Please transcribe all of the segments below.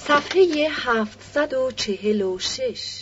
صفحه 746.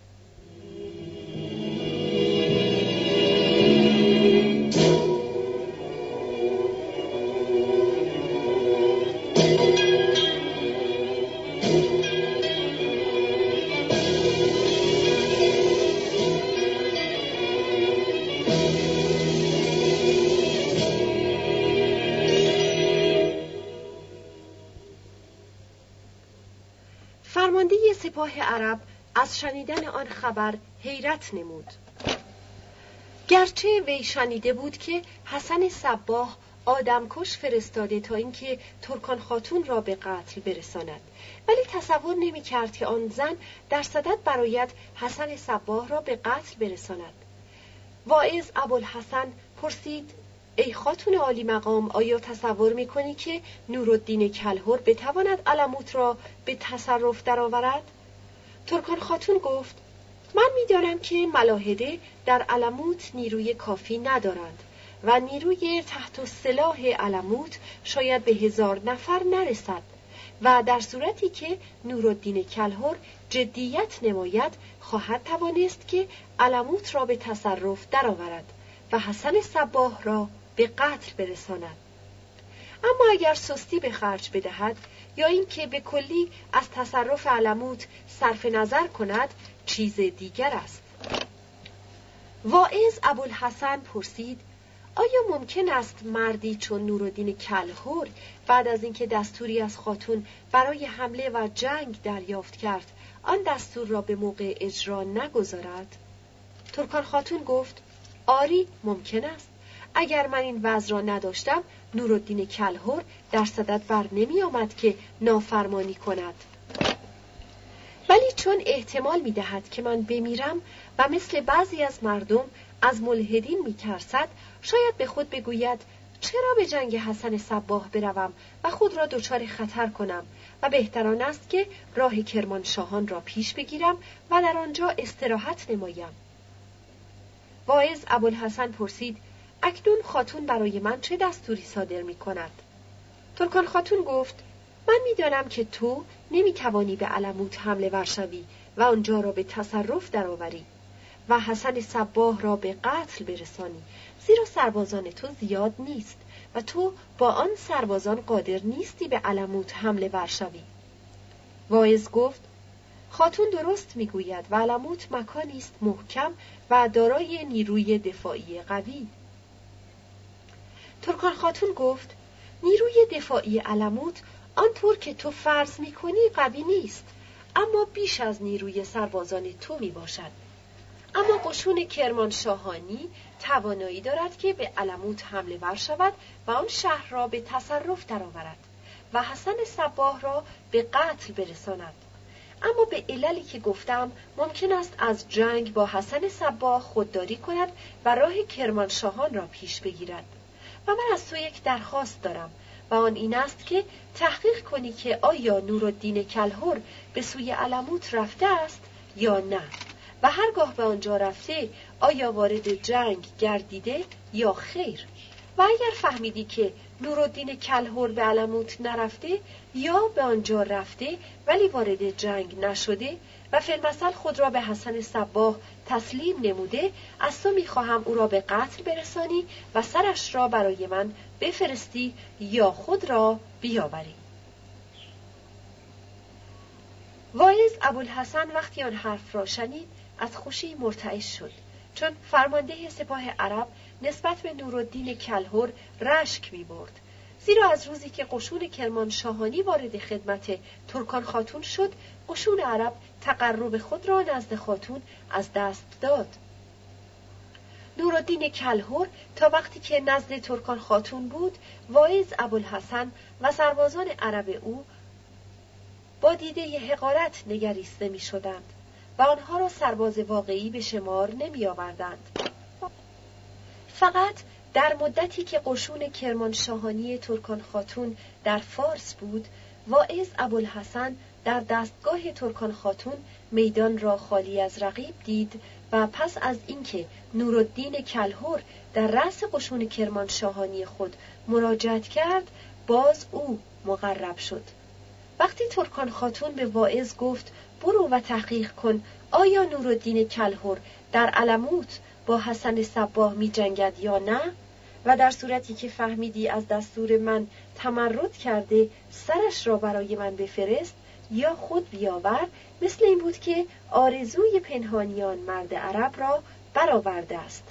فرمانده سپاه عرب از شنیدن آن خبر حیرت نمود. گرچه وی شنیده بود که حسن صباح آدمکش فرستاده تا اینکه ترکان خاتون را به قتل برساند، ولی تصور نمی کرد که آن زن در صدد برآید حسن صباح را به قتل برساند. واعظ ابوالحسن پرسید: ای خاتون عالی مقام، آیا تصور می‌کنی که نورالدین کلهر بتواند علموت را به تصرف درآورد؟ ترکان خاتون گفت: من می‌دانم که ملاحده در علموت نیروی کافی ندارند و نیروی تحت السلاح علموت شاید به 1000 نفر نرسد و در صورتی که نورالدین کلهر جدیت نماید خواهد توانست که علموت را به تصرف درآورد و حسن صباح را به قتل برساند. اما اگر سستی به خرج بدهد یا اینکه به کلی از تصرف علموت صرف نظر کند چیز دیگر است. واعظ ابوالحسن پرسید: آیا ممکن است مردی چون نورالدین کلهر بعد از اینکه دستوری از خاتون برای حمله و جنگ دریافت کرد آن دستور را به موقع اجرا نگذارد؟ ترکان خاتون گفت: آری ممکن است. اگر من این وضع را نداشتم نورالدین کلهر در صدد بر نمی آمد که نافرمانی کند. ولی چون احتمال می دهد که من بمیرم و مثل بعضی از مردم از ملحدین می ترسد، شاید به خود بگوید چرا به جنگ حسن صباح بروم و خود را دچار خطر کنم و بهتران است که راه کرمانشاهان را پیش بگیرم و در آنجا استراحت نمایم. واعظ ابوالحسن پرسید: اکنون خاتون برای من چه دستوری صادر می کند؟ ترکان خاتون گفت: من می دانم که تو نمی توانی به علموت حمله ور شوی و آنجا را به تصرف درآوری و حسن صباح را به قتل برسانی، زیرا سربازان تو زیاد نیست و تو با آن سربازان قادر نیستی به علموت حمله ور شوی. واعظ گفت: خاتون درست می گوید و علموت مکانی است محکم و دارای نیروی دفاعی قوی. ترکان خاتون گفت: نیروی دفاعی علموت آنطور که تو فرض می‌کنی قوی نیست، اما بیش از نیروی سربازان تو میباشد. اما قشون کرمانشاهانی توانایی دارد که به علموت حمله ور شود و آن شهر را به تصرف درآورد و حسن صباح را به قتل برساند. اما به عللی که گفتم ممکن است از جنگ با حسن صباح خودداری کند و راه کرمانشاهان را پیش بگیرد. و من از تو یک درخواست دارم و آن این است که تحقیق کنی که آیا نورالدین کلهر به سوی علموت رفته است یا نه و هرگاه به آنجا رفته آیا وارد جنگ گردیده یا خیر. و اگر فهمیدی که نورالدین کلهر به علموت نرفته یا به آنجا رفته ولی وارد جنگ نشده و فی‌المثل خود را به حسن صباح تسلیم نموده، از تو می‌خواهم او را به قتل برسانی و سرش را برای من بفرستی یا خود را بیاوری. واعظ ابوالحسن وقتی آن حرف را شنید از خوشی مرتعش شد، چون فرمانده سپاه عرب نسبت به نورالدین کلهر رشک می‌برد، زیرا از روزی که قشون کرمانشاهانی وارد خدمت ترکان خاتون شد قشون عرب تقرب خود را نزد خاتون از دست داد. نورالدین کلهر تا وقتی که نزد ترکان خاتون بود واعظ ابوالحسن و سربازان عرب او با دیده حقارت نگریسته می شدند و آنها را سرباز واقعی به شمار نمی آوردند. فقط در مدتی که قشون کرمانشاهانی ترکان خاتون در فارس بود واعظ ابوالحسن در دستگاه ترکان خاتون میدان را خالی از رقیب دید و پس از اینکه نورالدین کلهر در رأس قشون کرمانشاهانی خود مراجعت کرد باز او مقرب شد وقتی ترکان خاتون به واعظ گفت برو و تحقیق کن آیا نورالدین کلهر در علموت با حسن صباح می جنگد یا نه، و در صورتی که فهمیدی از دستور من تمرد کرده سرش را برای من بفرست یا خود بیاور، مثل این بود که آرزوی پنهانیان مرد عرب را برآورده است.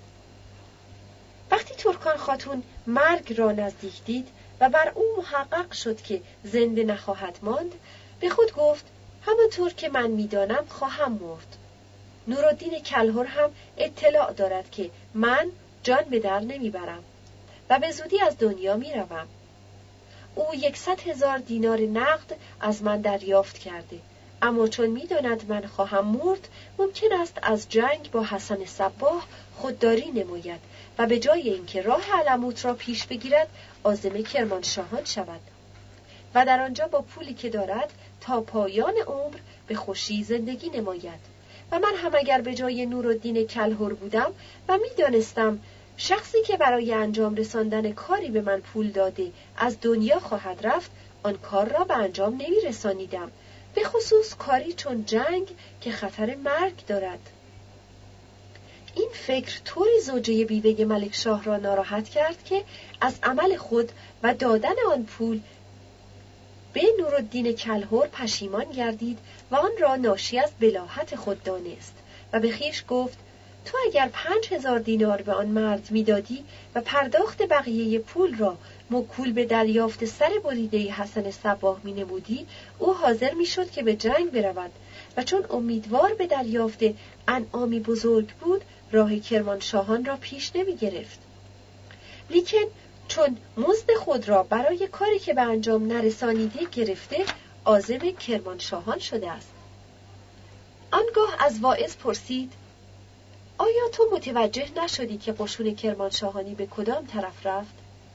وقتی ترکان خاتون مرگ را نزدیک دید و بر او محقق شد که زنده نخواهد ماند، به خود گفت همانطور که من میدانم خواهم مرد. نورالدین کلهر هم اطلاع دارد که من جان به در نمیبرم و به زودی از دنیا میروم. او 100,000 دینار نقد از من دریافت کرده، اما چون میداند من خواهم مرد ممکن است از جنگ با حسن صباح خودداری نماید و به جای اینکه راه علموت را پیش بگیرد عازم کرمانشاهان شود و در آنجا با پولی که دارد تا پایان عمر به خوشی زندگی نماید. و من هم اگر به جای نورالدین کلهر بودم و میدانستم شخصی که برای انجام رساندن کاری به من پول داده از دنیا خواهد رفت، آن کار را به انجام نمی رسانیدم، به خصوص کاری چون جنگ که خطر مرگ دارد. این فکر طوری زوجه بیوه ملک شاه را ناراحت کرد که از عمل خود و دادن آن پول به نورالدین کلهر پشیمان گردید و آن را ناشی از بلاهت خود دانست و به خویش گفت تو اگر 5,000 دینار به آن مرد میدادی و پرداخت بقیه پول را موکول به دریافت سر بریده حسن صباح می نمودی، او حاضر می شد که به جنگ برود و چون امیدوار به دریافت انعامی بزرگ بود راه کرمانشاهان را پیش نمی گرفت. لیکن چون مزد خود را برای کاری که به انجام نرسانیده گرفته عازم کرمانشاهان شده است. آنگاه از واعظ پرسید آیا تو متوجه نشدی که قشون کرمانشاهانی به کدام طرف رفت؟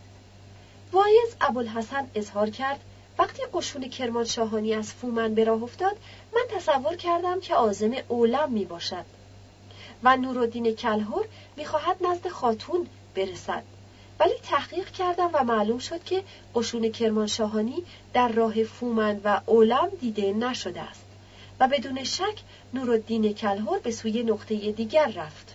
واعظ ابوالحسن اظهار کرد وقتی قشون کرمانشاهانی از فومن به راه افتاد من تصور کردم که عازم اولم می باشد و نورالدین کلهر می خواهد نزد خاتون برسد، ولی تحقیق کردم و معلوم شد که قشون کرمانشاهانی در راه فومن و اولم دیده نشده است و بدون شک نورالدین کلهر به سوی نقطه دیگر رفت.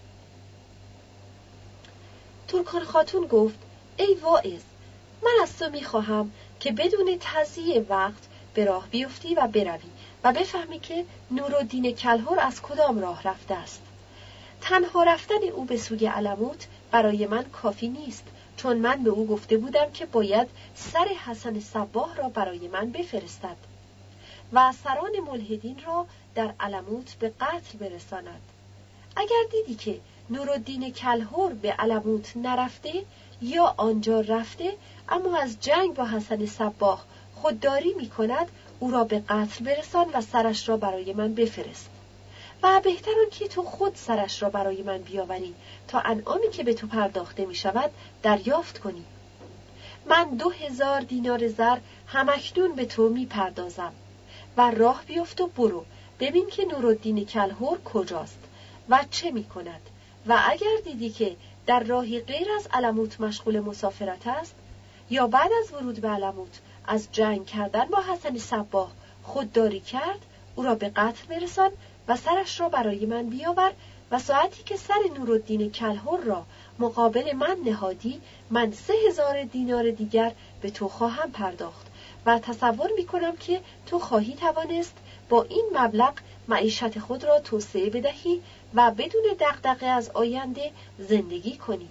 ترکان خاتون گفت ای واعظ، من از تو می‌خواهم که بدون تضییع وقت به راه بیفتی و بروی و بفهمی که نورالدین کلهر از کدام راه رفته است. تنها رفتن او به سوی علموت برای من کافی نیست، چون من به او گفته بودم که باید سر حسن صباح را برای من بفرستد و سران ملحدین را در علموت به قتل برساند. اگر دیدی که نورالدین کلهر به علموت نرفته یا آنجا رفته اما از جنگ با حسن صباح خودداری می کند، او را به قتل برسان و سرش را برای من بفرست و بهتر آن که تو خود سرش را برای من بیاوری تا انعامی که به تو پرداخته می شود دریافت کنی. من 2,000 دینار زر همکنون به تو می پردازم و راه بیفت و برو ببین که نورالدین کلهر کجاست و چه می کند و اگر دیدی که در راهی غیر از علموت مشغول مسافرت است یا بعد از ورود به علموت از جنگ کردن با حسن صباح خودداری کرد، او را به قتل برسان و سرش را برای من بیاور و ساعتی که سر نورالدین کلهر را مقابل من نهادی من 3,000 دینار دیگر به تو خواهم پرداخت و تصور می کنم که تو خواهی توانست با این مبلغ معیشت خود را توسعه بدهی و بدون دغدغه از آینده زندگی کنی.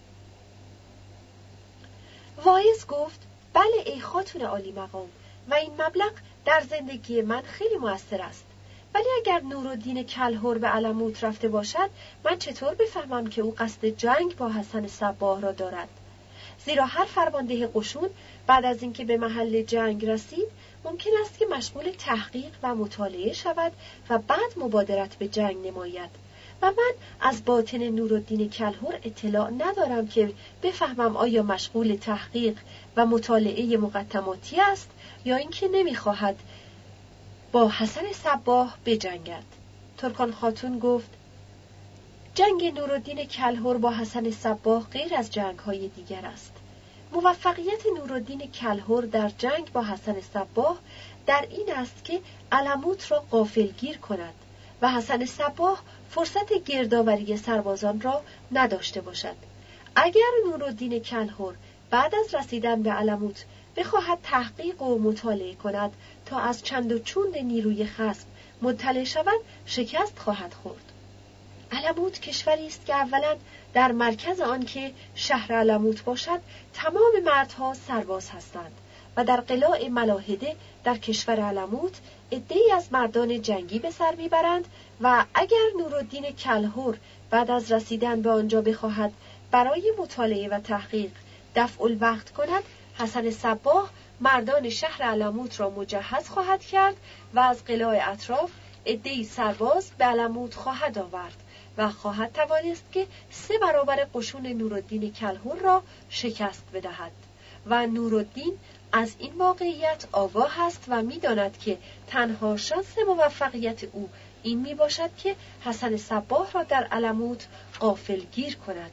واعظ گفت بله ای خاتون عالی مقام و این مبلغ در زندگی من خیلی مؤثر است، ولی اگر نورالدین کلهر به علموت رفته باشد من چطور بفهمم که او قصد جنگ با حسن صباح را دارد؟ زیرا هر فرمانده قشون بعد از اینکه به محل جنگ رسید ممکن است که مشغول تحقیق و مطالعه شود و بعد مبادرت به جنگ نماید و من از باطن نورالدین کلهر اطلاع ندارم که بفهمم آیا مشغول تحقیق و مطالعه مقدماتی است یا اینکه نمیخواهد با حسن صباح بجنگد. ترکان خاتون گفت جنگ نورالدین کلهر با حسن صباح غیر از جنگ‌های دیگر است. موفقیت نورالدین کلهر در جنگ با حسن صباح در این است که علموت را غافلگیر کند و حسن صباح فرصت گردآوری سربازان را نداشته باشد. اگر نورالدین کلهر بعد از رسیدن به علموت بخواهد تحقیق و مطالعه کند تا از چند و چون نیروی خصم مطلع شود، شکست خواهد خورد. علموت کشوری است که اولا در مرکز آن که شهر علموت باشد تمام مردها سرباز هستند و در قلاع ملاحده در کشور علموت عده‌ای از مردان جنگی به سر میبرند و اگر نورالدین کلهر بعد از رسیدن به آنجا بخواهد برای مطالعه و تحقیق دفع الوقت کند، حسن صباح مردان شهر علموت را مجهز خواهد کرد و از قلاع اطراف عده‌ای سرباز به علموت خواهد آورد و خواهد توانست که 3 برابر قشون نورالدین کلهر را شکست بدهد و نورالدین از این واقعیت آگاه است و می‌داند که تنها شانس موفقیت او این میباشد که حسن صباح را در علموت غافلگیر کند.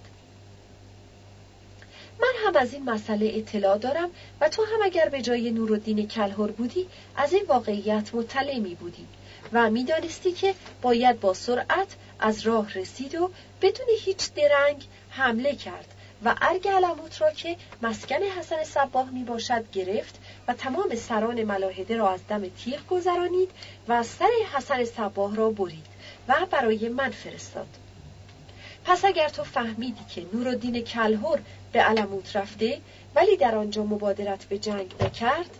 من هم از این مسئله اطلاع دارم و تو هم اگر به جای نورالدین کلهر بودی از این واقعیت مطلع می بودی و می دانستی که باید با سرعت از راه رسید و بدون هیچ درنگ حمله کرد و ارگ علموت را که مسکن حسن صباح می باشد گرفت و تمام سران ملاحده را از دم تیغ گذرانید و سر حسن صباح را برید و برای من فرستاد. پس اگر تو فهمیدی که نورالدین کلهر به علموت رفته ولی در آنجا مبادرت به جنگ نکرد،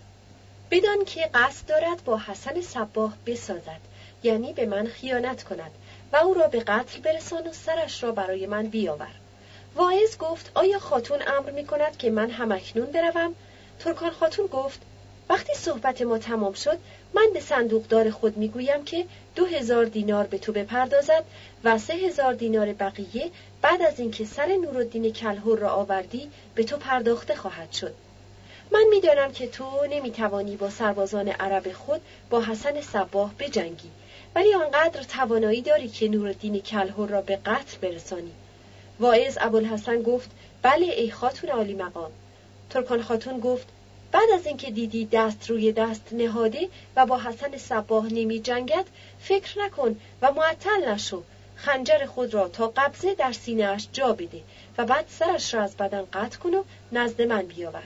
بدان که قصد دارد با حسن صباح بسازد، یعنی به من خیانت کند و او را به قتل برسان و سرش را برای من بیاور. واعظ گفت آیا خاتون امر می کند که من همکنون بروم؟ ترکان خاتون گفت وقتی صحبت ما تمام شد من به صندوقدار خود می گویم که 2000 دینار به تو بپردازد و 3000 دینار بقیه بعد از اینکه سر نورالدین کلهر را آوردی به تو پرداخته خواهد شد. من می دانم که تو نمی توانی با سربازان عرب خود با حسن صباح بجنگی، ولی آنقدر توانایی داری که نورالدین کلهر را به قتل برسانی. واعظ ابوالحسن گفت بله ای خاتون عالی مقام. ترکان خاتون گفت بعد از اینکه دیدی دست روی دست نهاده و با حسن صباح نمی جنگد، فکر نکن و معطل نشو. خنجر خود را تا قبضه در سینه اش جا بده و بعد سرش را از بدن قطع کن و نزد من بیاور.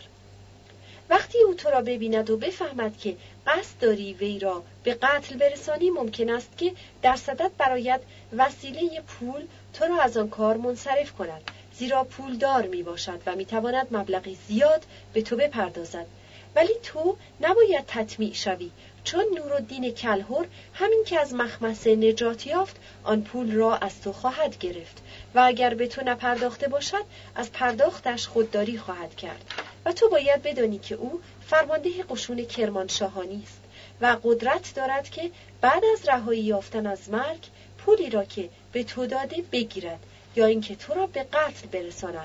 وقتی او تو را ببیند و بفهمد که قصد داری وی را به قتل برسانی، ممکن است که در صدد برایت وسیله پول تو را از آن کار منصرف کند، زیرا پولدار می باشد و می تواند مبلغی زیاد به تو بپردازد. ولی تو نباید تطمیع شوی، چون نورالدین کلهر همین که از مخمصه نجات یافت آن پول را از تو خواهد گرفت و اگر به تو نپرداخته باشد از پرداختش خودداری خواهد کرد و تو باید بدانی که او فرمانده قشون کرمانشاهانی است و قدرت دارد که بعد از رهایی یافتن از مرگ پولی را که به تو داده بگیرد یا اینکه تو را به قتل برساند.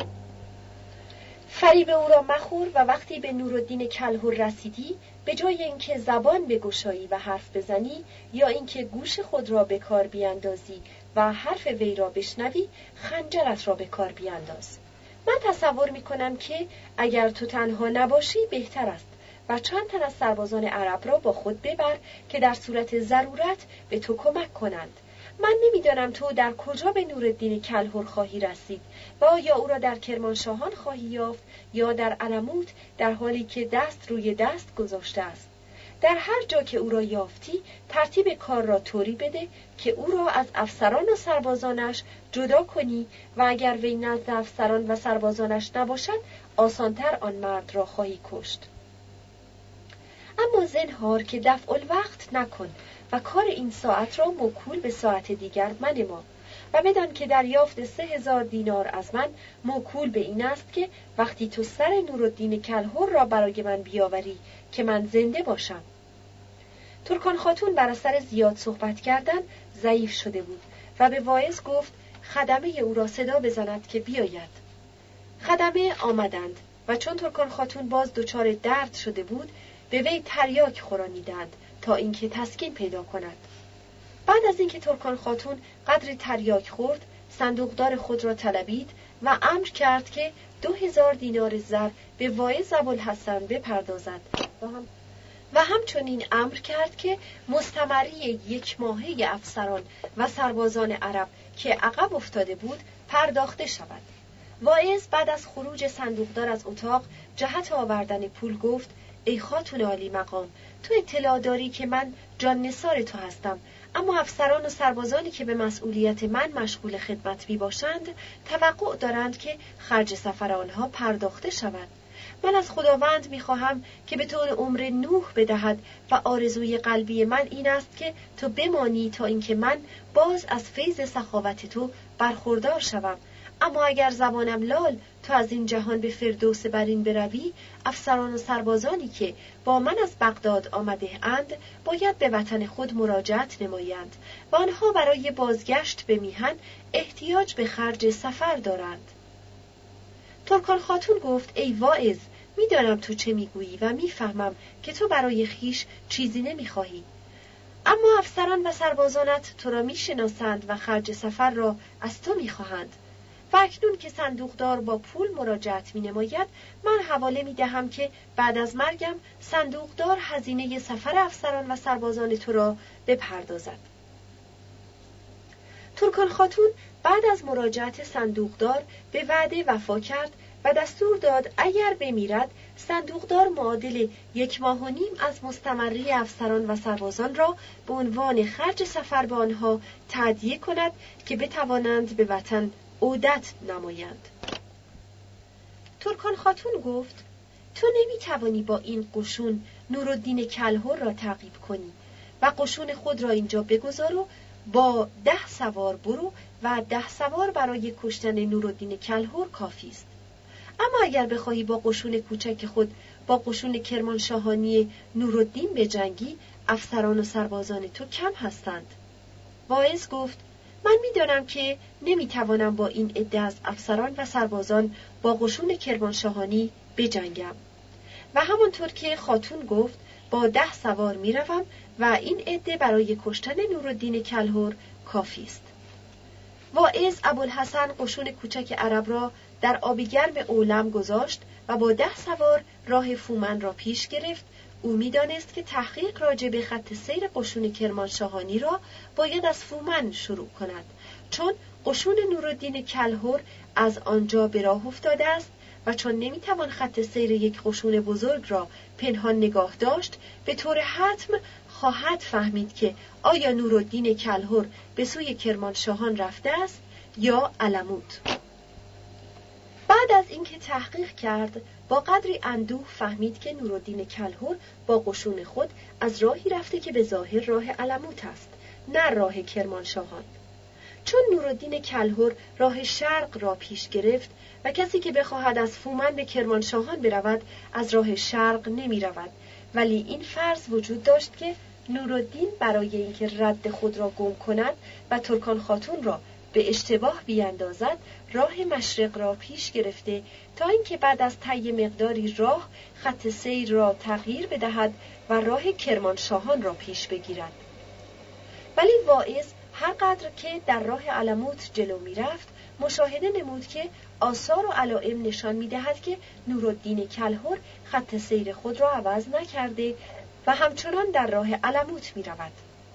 فریب او را مخور و وقتی به نورالدین کلهر رسیدی به جای اینکه زبان بگشایی و حرف بزنی یا اینکه گوش خود را به کار بیاندازی و حرف وی را بشنوی، خنجرت را به کار بیانداز. من تصور میکنم که اگر تو تنها نباشی بهتر است و چند تن از سربازان عرب را با خود ببر که در صورت ضرورت به تو کمک کنند. من نمیدانم تو در کجا به نورالدین کلهر خواهی رسید و آیا او را در کرمانشاهان خواهی یافت یا در علموت در حالی که دست روی دست گذاشته است. در هر جا که او را یافتی ترتیب کار را طوری بده که او را از افسران و سربازانش جدا کنی و اگر وی نزد افسران و سربازانش نباشد آسانتر آن مرد را خواهی کشت. اما زنهار که دفع الوقت نکن و کار این ساعت را موکول به ساعت دیگر منما و بدان که دریافت 3000 دینار از من موکول به این است که وقتی تو سر نورالدین کلهر را برای من بیاوری که من زنده باشم. ترکان خاتون بر اثر زیاد صحبت کردن ضعیف شده بود و به واعظ گفت خدمه او را صدا بزند که بیاید. خدمه آمدند و چون ترکان خاتون باز دچار درد شده بود به وی تریاک خورانیدند تا اینکه تسکین پیدا کند. بعد از اینکه ترکان خاتون قدری تریاک خورد، صندوقدار خود را طلبید و امر کرد که 2000 دینار زر به واعظ ابوالحسن بپردازد و همچنین امر کرد که مستمری 1 ماهه افسران و سربازان عرب که عقب افتاده بود پرداخته شود. واعظ بعد از خروج صندوقدار از اتاق جهت آوردن پول گفت: ای خاتون عالی مقام، تو اطلاع داری که من جان نثار تو هستم، اما افسران و سربازانی که به مسئولیت من مشغول خدمت می باشند توقع دارند که خرج سفر آنها پرداخته شود. من از خداوند می خواهم که به طور عمر نوح بدهد و آرزوی قلبی من این است که تو بمانی تا اینکه من باز از فیض سخاوت تو برخوردار شوم. اما اگر زبانم لال تو از این جهان به فردوس برین بروی، افسران و سربازانی که با من از بغداد آمده اند باید به وطن خود مراجعت نمایند و آنها برای بازگشت به میهن احتیاج به خرج سفر دارند. ترکان خاتون گفت: ای واعظ، میدانم تو چه میگویی و میفهمم که تو برای خیش چیزی نمیخواهی، اما افسران و سربازانت تو را میشناسند و خرج سفر را از تو میخواهند. و اکنون که صندوقدار با پول مراجعت می‌نماید، من حواله می‌دهم که بعد از مرگم صندوقدار هزینه سفر افسران و سربازان تو را بپردازد. ترکان خاتون بعد از مراجعت صندوقدار به وعده وفا کرد و دستور داد اگر بمیرد صندوقدار معادل 1 ماه و نیم از مستمری افسران و سربازان را به عنوان خرج سفر به آنها تأدیه کند که بتوانند به وطن عودت نمایند. ترکان خاتون گفت: تو نمیتوانی با این قشون نورالدین کلهر را تعقیب کنی و قشون خود را اینجا بگذار و با 10 سوار برو و 10 سوار برای کشتن نورالدین کلهر کافی است. اما اگر بخواهی با قشون کوچک خود با قشون کرمانشاهانی نورالدین بجنگی، افسران و سربازان تو کم هستند. واعظ گفت: من میدانم که نمیتوانم با این عده از افسران و سربازان با قشون کرمانشاهانی بجنگم. و همانطور که خاتون گفت با 10 سوار میروم و این عده برای کشتن نورالدین کلهر کافی است. واعظ ابوالحسن قشون کوچک عرب را در آب گرم اولم گذاشت و با 10 سوار راه فومن را پیش گرفت. او می‌دانست که تحقیق راجع به خط سیر قشون کرمانشاهانی را باید از فومن شروع کند، چون قشون نورالدین کلهر از آنجا به راه افتاده است و چون نمی‌توان خط سیر یک قشون بزرگ را پنهان نگاه داشت، به طور حتم خواهد فهمید که آیا نورالدین کلهر به سوی کرمانشاهان رفته است یا علموت. بعد از اینکه تحقیق کرد، با قدری اندوه فهمید که نورالدین کلهر با قشون خود از راهی رفته که به ظاهر راه علموت است، نه راه کرمانشاهان. چون نورالدین کلهر راه شرق را پیش گرفت و کسی که بخواهد از فومن به کرمانشاهان برود از راه شرق نمی رود، ولی این فرض وجود داشت که نورالدین برای اینکه رد خود را گم کند و ترکان خاتون را به اشتباه بیاندازد راه مشرق را پیش گرفته تا اینکه بعد از طی مقداری راه خط سیر را تغییر بدهد و راه کرمانشاهان را پیش بگیرد. ولی واعظ هر قدر که در راه علموت جلو می رفت مشاهده نمود که آثار و علائم نشان می دهد که نورالدین کلهر خط سیر خود را عوض نکرده و همچنان در راه علموت می رود.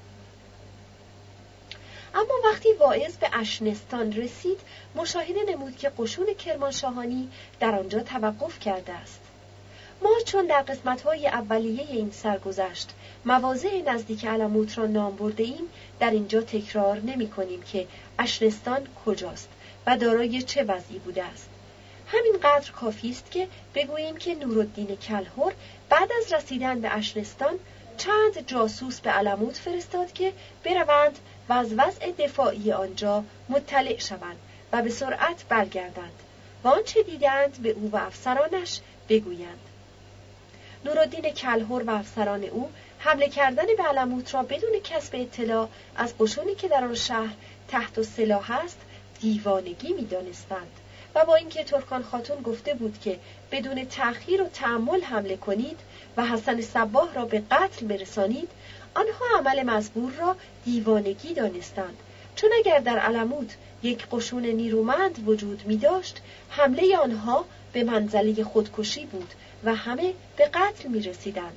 اما وقتی واعظ به اشنستان رسید مشاهده نمود که قشون کرمانشاهانی در آنجا توقف کرده است. ما چون در قسمت‌های اولیه این سرگذشت مواضع نزدیک علموت را نام برده ایم، در اینجا تکرار نمی کنیم که اشنستان کجاست و دارای چه وضعی بوده است. همینقدر کافی است که بگوییم که نورالدین کلهر بعد از رسیدن به اشنستان چند جاسوس به علموت فرستاد که بروند و از وضع دفاعی آنجا مطلع شوند و به سرعت برگردند و آنچه دیدند به او و افسرانش بگویند. نورالدین کلهر و افسران او حمله کردن به علموت را بدون کسب اطلاع از قشونی که در آن شهر تحت سلاح است دیوانگی می‌دانستند و با اینکه ترکان خاتون گفته بود که بدون تأخیر و تأمل حمله کنید و حسن صباح را به قتل برسانید، آنها عمل مزبور را دیوانگی دانستند، چون اگر در علموت یک قشون نیرومند وجود می داشت حمله آنها به منزله خودکشی بود و همه به قتل می رسیدند.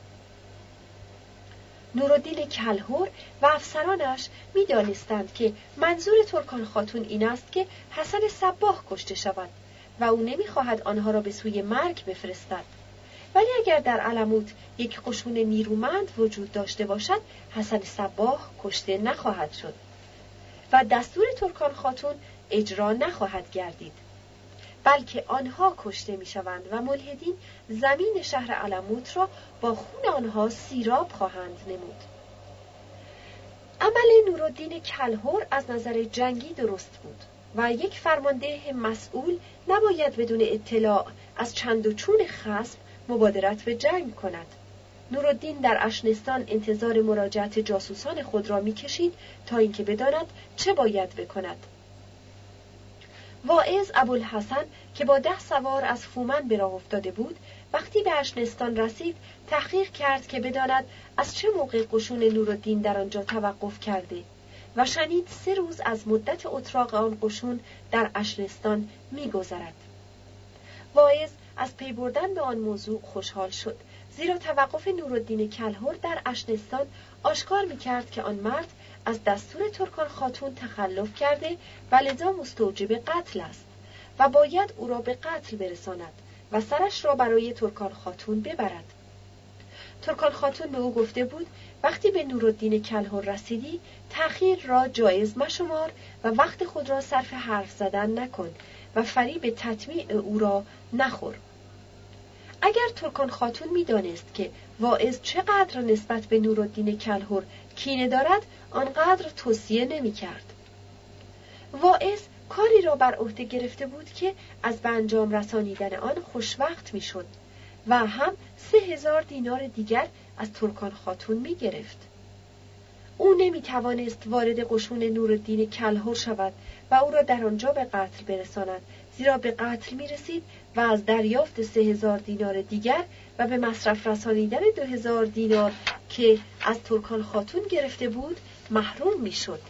نورالدین کلهر و افسرانش می دانستند که منظور ترکان خاتون این است که حسن صباح کشته شود و او نمی خواهد آنها را به سوی مرگ بفرستد. ولی اگر در علموت یک قشون نیرومند وجود داشته باشد، حسن صباح کشته نخواهد شد و دستور ترکان خاتون اجرا نخواهد گردید، بلکه آنها کشته می شوند و ملحدین زمین شهر علموت را با خون آنها سیراب خواهند نمود. عمل نورالدین کلهر از نظر جنگی درست بود و یک فرمانده مسئول نباید بدون اطلاع از چند و چون خصم مبادرت به جنگ کند. نورالدین در اشنستان انتظار مراجعت جاسوسان خود را می‌کشید تا اینکه بداند چه باید بکند. واعظ ابوالحسن که با 10 سوار از فومن به راه افتاده بود، وقتی به اشنستان رسید تحقیق کرد که بداند از چه موقع قشون نورالدین در آنجا توقف کرده و شنید 3 روز از مدت اتراق آن قشون در اشنستان می‌گذرد. واعظ از پی بردن به آن موضوع خوشحال شد، زیرا توقف نورالدین کلهر در اشنستان آشکار می‌کرد که آن مرد از دستور ترکان خاتون تخلف کرده و لذا مستوجب قتل است و باید او را به قتل برساند و سرش را برای ترکان خاتون ببرد. ترکان خاتون به او گفته بود وقتی به نورالدین کلهر رسیدی تأخیر را جایز مشمار و وقت خود را صرف حرف زدن نکن و فریب تطمیع او را نخور. اگر ترکان خاتون می‌دانست که واعظ چقدر نسبت به نورالدین کلهر کینه دارد، آنقدر توصیه نمی‌کرد. واعظ کاری را بر عهده گرفته بود که از به انجام رسانیدن آن خوشوقت می‌شد و هم 3000 دینار دیگر از ترکان خاتون می‌گرفت. او نمی‌توانست وارد قشون نورالدین کلهر شود و او را در آنجا به قتل برساند، زیرا به قتل می‌رسید و از دریافت 3000 دینار دیگر و به مصرف رسانیدن 2000 دینار که از ترکان خاتون گرفته بود محروم می‌شد.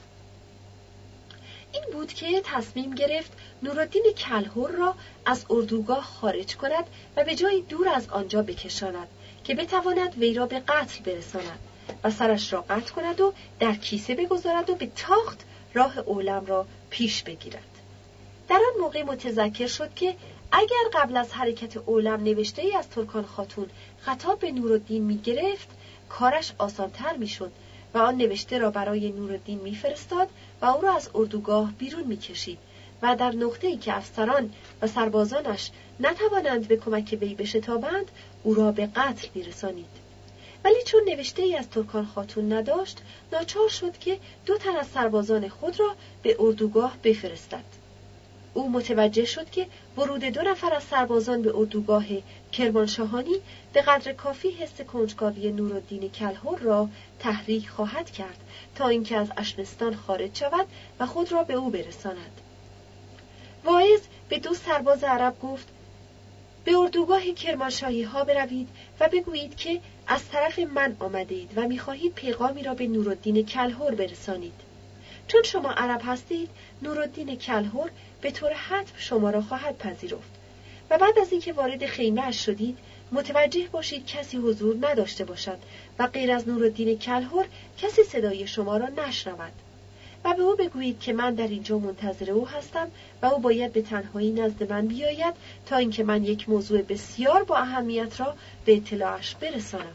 این بود که تصمیم گرفت نورالدین کلهر را از اردوگاه خارج کند و به جای دور از آنجا بکشاند که بتواند وی را به قتل برساند و سرش را قطع کند و در کیسه بگذارد و به تاخت راه اولم را پیش بگیرد. در آن موقع متذکر شد که اگر قبل از حرکت اولم نوشته ای از ترکان خاتون خطاب به نورالدین می گرفت، کارش آسانتر می شد و آن نوشته را برای نورالدین می فرستاد و او را از اردوگاه بیرون می کشید و در نقطه‌ای که افسران و سربازانش نتوانند به کمک وی بشتابند او را به قتل می رسانید. ولی چون نوشته ای از ترکان خاتون نداشت، ناچار شد که 2 تن از سربازان خود را به اردوگاه بفرستد. او متوجه شد که ورود 2 نفر از سربازان به اردوگاه کرمانشاهانی به قدر کافی حس کنجکاوی نورالدین کلهر را تحریک خواهد کرد تا اینکه از اشنستان خارج شود و خود را به او برساند. واعظ به 2 سرباز عرب گفت به اردوگاه کرمانشاهی ها بروید و بگویید که از طرف من آمده اید و می‌خواهید پیغامی را به نورالدین کلهر برسانید. چون شما عرب هستید، نورالدین کلهر به طور حتم شما را خواهد پذیرفت و بعد از اینکه وارد خیمه‌اش شدید متوجه باشید کسی حضور نداشته باشد و غیر از نورالدین کلهر کسی صدای شما را نشنود و به او بگویید که من در اینجا منتظر او هستم و او باید به تنهایی نزد من بیاید تا اینکه من یک موضوع بسیار با اهمیت را به اطلاعش برسانم.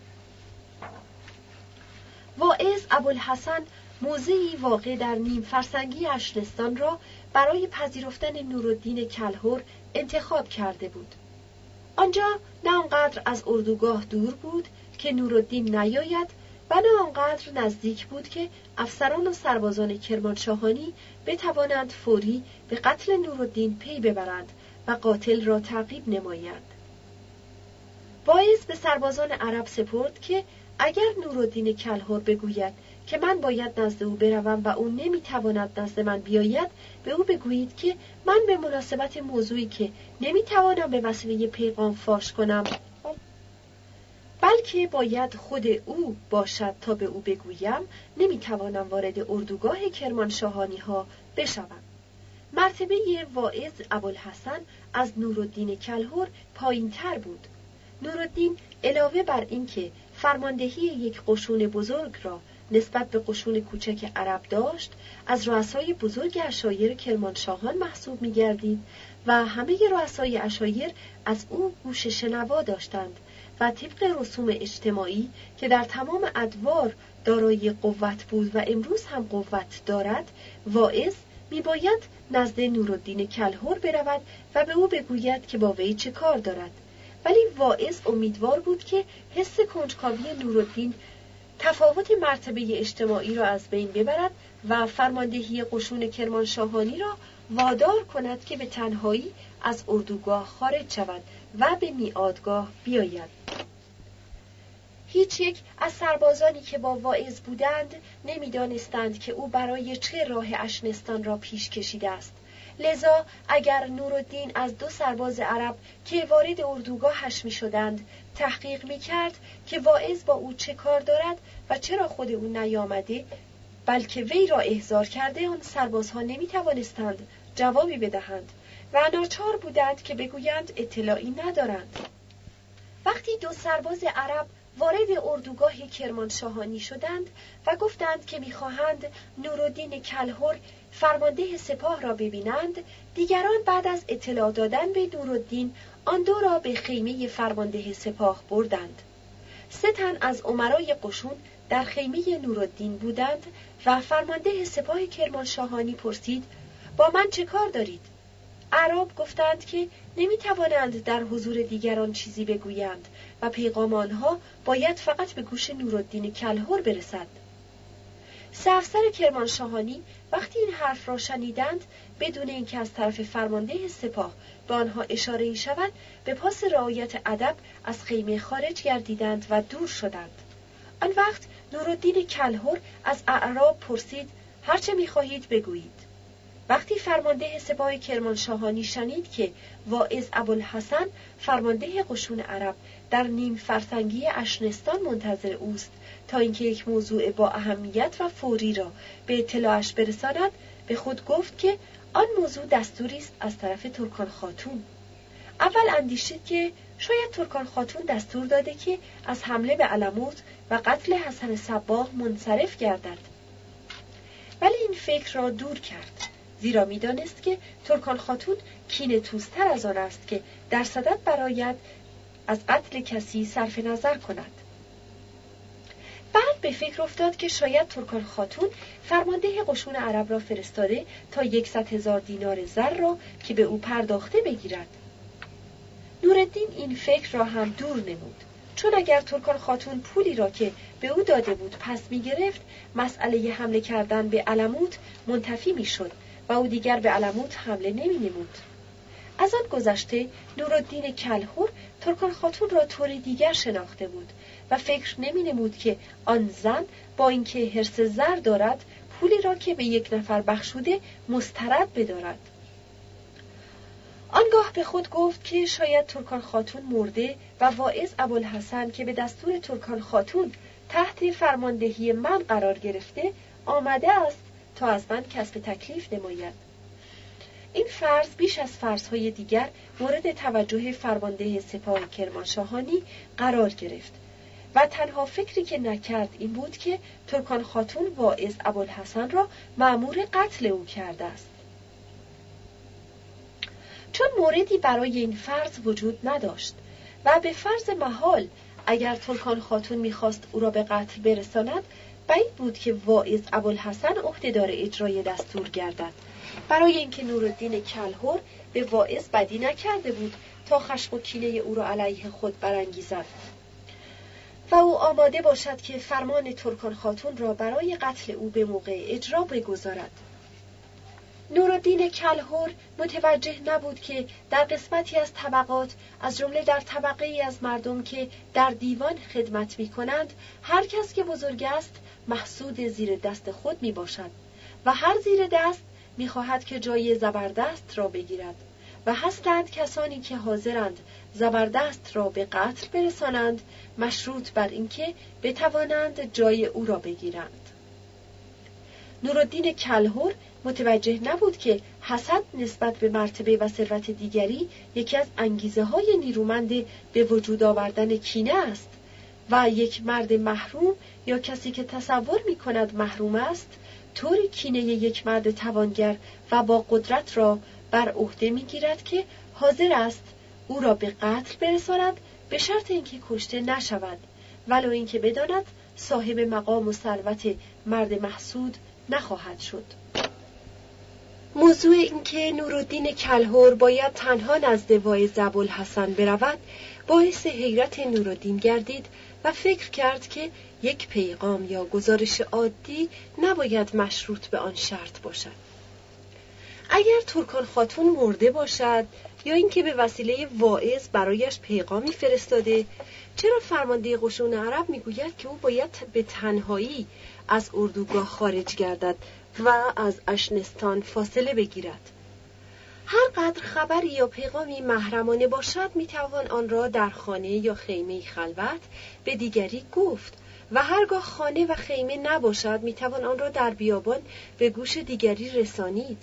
واعظ ابوالحسن موضعی واقع در نیم فرسنگی اشنستان را برای پذیرفتن نورالدین کلهر انتخاب کرده بود. آنجا نه آنقدر از اردوگاه دور بود که نورالدین نیاید و نه آنقدر نزدیک بود که افسران و سربازان کرمانشاهانی بتوانند فوری به قتل نورالدین پی ببرند و قاتل را تعقیب نمایند. واعظ به سربازان عرب سپرد که اگر نورالدین کلهر بگوید که من باید نزد او بروم و او نمیتواند نزد من بیاید، به او بگویید که من به مناسبت موضوعی که نمیتوانم به وسیله پیغام فاش کنم بلکه باید خود او باشد تا به او بگویم، نمیتوانم وارد اردوگاه کرمانشاهانی ها بشوم. مرتبه واعظ ابوالحسن از نورالدین کلهر پایین‌تر بود. نورالدین علاوه بر اینکه فرماندهی یک قشون بزرگ را نسبت به قشون کوچک عرب داشت، از رؤسای بزرگ عشایر کرمانشاهان محسوب می‌گردید و همه رؤسای عشایر از او گوش شنوا داشتند و طبق رسوم اجتماعی که در تمام ادوار دارای قوت بود و امروز هم قوت دارد، واعظ می‌باید نزد نورالدین کلهر برود و به او بگوید که با وی چه کار دارد. ولی واعظ امیدوار بود که حس کنجکاوی نورالدین تفاوت مرتبه اجتماعی را از بین ببرد و فرماندهی قشون کرمانشاهانی را وادار کند که به تنهایی از اردوگاه خارج شود و به میعادگاه بیاید. هیچ یک از سربازانی که با واعظ بودند نمی‌دانستند که او برای چه راه اشنستان را پیش کشیده است. لذا اگر نورالدین از 2 سرباز عرب که وارد اردوگاهش می‌شدند تحقیق می‌کرد که واعظ با او چه کار دارد و چرا خود او نیامده بلکه وی را احضار کرده، آن سربازها نمی‌توانستند جوابی بدهند و ناچار بودند که بگویند اطلاعی ندارند. وقتی 2 سرباز عرب وارد اردوگاه کرمانشاهانی شدند و گفتند که می‌خواهند نورالدین کلهر فرمانده سپاه را ببینند، دیگران بعد از اطلاع دادن به نورالدین آن 2 را به خیمه فرمانده سپاه بردند. 3 تن از امرای قشون در خیمه نورالدین بودند و فرمانده سپاه کرمانشاهانی پرسید: با من چه کار دارید؟ اعراب گفتند که نمی‌توانند در حضور دیگران چیزی بگویند و پیغام آنها باید فقط به گوش نورالدین کلهر برسد. 3 افسر کرمانشاهانی وقتی این حرف را شنیدند، بدون اینکه از طرف فرمانده سپاه به آنها اشاره‌ای شود، به پاس رعایت ادب از خیمه خارج گردیدند و دور شدند. آن وقت نورالدین کلهر از اعراب پرسید: هر چه می‌خواهید بگویید. وقتی فرمانده سپاه کرمانشاهانی شنید که واعظ ابوالحسن فرمانده قشون عرب در نیم فرسنگی اشنستان منتظر اوست تا اینکه یک موضوع با اهمیت و فوری را به اطلاعش برساند، به خود گفت که آن موضوع دستوری است از طرف ترکان خاتون. اول اندیشید که شاید ترکان خاتون دستور داده که از حمله به علموت و قتل حسن صباغ منصرف گردد، ولی این فکر را دور کرد، زیرا می‌دانست که ترکان خاتون کینه توزتر از آن است که در صدد برآید از قتل کسی صرف نظر کند. بعد به فکر افتاد که شاید ترکان خاتون فرمانده قشون عرب را فرستاده تا 100,000 دینار زر را که به او پرداخته بگیرد. نورالدین این فکر را هم دور نمود، چون اگر ترکان خاتون پولی را که به او داده بود پس می‌گرفت، مسئله حمله کردن به علموت منتفی می‌شد و او دیگر به علموت حمله نمی‌نمود. از آن گذشته نورالدین کلهر ترکان خاتون را طور دیگر شناخته بود و فکر نمی‌نمود که آن زن با اینکه حرص زر دارد، پولی را که به یک نفر بخشوده مسترد بدارد. آنگاه به خود گفت که شاید ترکان خاتون مرده و واعظ ابوالحسن که به دستور ترکان خاتون تحت فرماندهی من قرار گرفته آمده است تا از من کسب تکلیف نماید. این فرض بیش از فرضهای دیگر مورد توجه فرمانده سپاه کرمانشاهانی قرار گرفت و تنها فکری که نکرد این بود که ترکان خاتون واعظ ابوالحسن را مأمور قتل او کرده است. چون موردی برای این فرض وجود نداشت و به فرض محال اگر ترکان خاتون می‌خواست او را به قتل برساند، بعید بود که واعظ ابوالحسن عهده‌دار اجرای دستور گردد، برای اینکه نورالدین کلهر به واعظ بدی نکرده بود تا خشم و کینه او را علیه خود برانگیزد و او آماده باشد که فرمان ترکان خاتون را برای قتل او به موقع اجرا بگذارد. نورالدین کلهر متوجه نبود که در قسمتی از طبقات، از جمله در طبقه ای از مردم که در دیوان خدمت می کنند، هر کس که بزرگ است محسود زیر دست خود می باشد و هر زیر دست می خواهد که جای زبردست را بگیرد و هستند کسانی که حاضرند زبردست را به قتل برسانند، مشروط بر اینکه بتوانند جای او را بگیرند. نورالدین کلهر متوجه نبود که حسد نسبت به مرتبه و ثروت دیگری یکی از انگیزه‌های نیرومند به وجود آوردن کینه است و یک مرد محروم یا کسی که تصور می‌کند محروم است طوری کینه یک مرد توانگر و با قدرت را بر عهده می‌گیرد که حاضر است او را به قتل برساند به شرط اینکه کشته نشود، ولو اینکه بداند صاحب مقام و ثروت مرد محسود نخواهد شد. موضوع اینکه نورالدین کلهر باید تنها نزد واعظ ابوالحسن برود باعث حیرت نورالدین گردید و فکر کرد که یک پیغام یا گزارش عادی نباید مشروط به آن شرط باشد. اگر ترکان خاتون مرده باشد یا اینکه به وسیله واعظ برایش پیغامی فرستاده، چرا فرمانده قشون عرب میگوید که او باید به تنهایی از اردوگاه خارج گردد و از اشنستان فاصله بگیرد؟ هر قدر خبری یا پیغامی محرمانه باشد میتوان آن را در خانه یا خیمه خلوت به دیگری گفت و هرگاه خانه و خیمه نباشد میتوان آن را در بیابان به گوش دیگری رسانید.